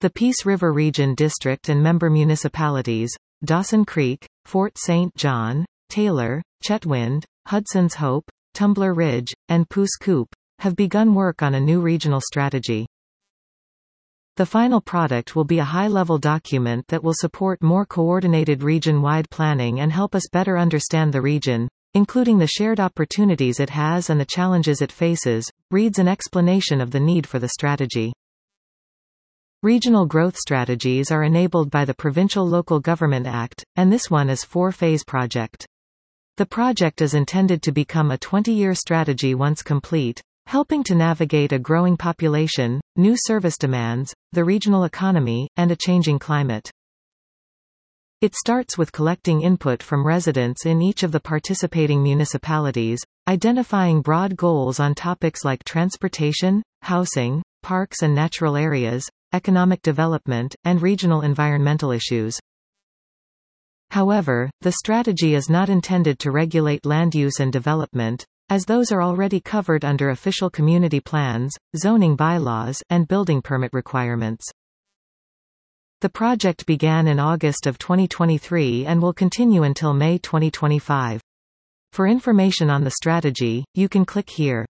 The Peace River Region District and member municipalities, Dawson Creek, Fort St. John, Taylor, Chetwynd, Hudson's Hope, Tumbler Ridge, and Pouce Coupe, have begun work on a new regional strategy. The final product will be a high-level document that will support more coordinated region-wide planning and help us better understand the region, including the shared opportunities it has and the challenges it faces, reads an explanation of the need for the strategy. Regional growth strategies are enabled by the Provincial Local Government Act, and this one is a 4-phase project. The project is intended to become a 20-year strategy once complete, helping to navigate a growing population, new service demands, the regional economy, and a changing climate. It starts with collecting input from residents in each of the participating municipalities, identifying broad goals on topics like transportation, housing, parks and natural areas, economic development, and regional environmental issues. However, the strategy is not intended to regulate land use and development, as those are already covered under official community plans, zoning bylaws, and building permit requirements. The project began in August of 2023 and will continue until May 2025. For information on the strategy, you can click here.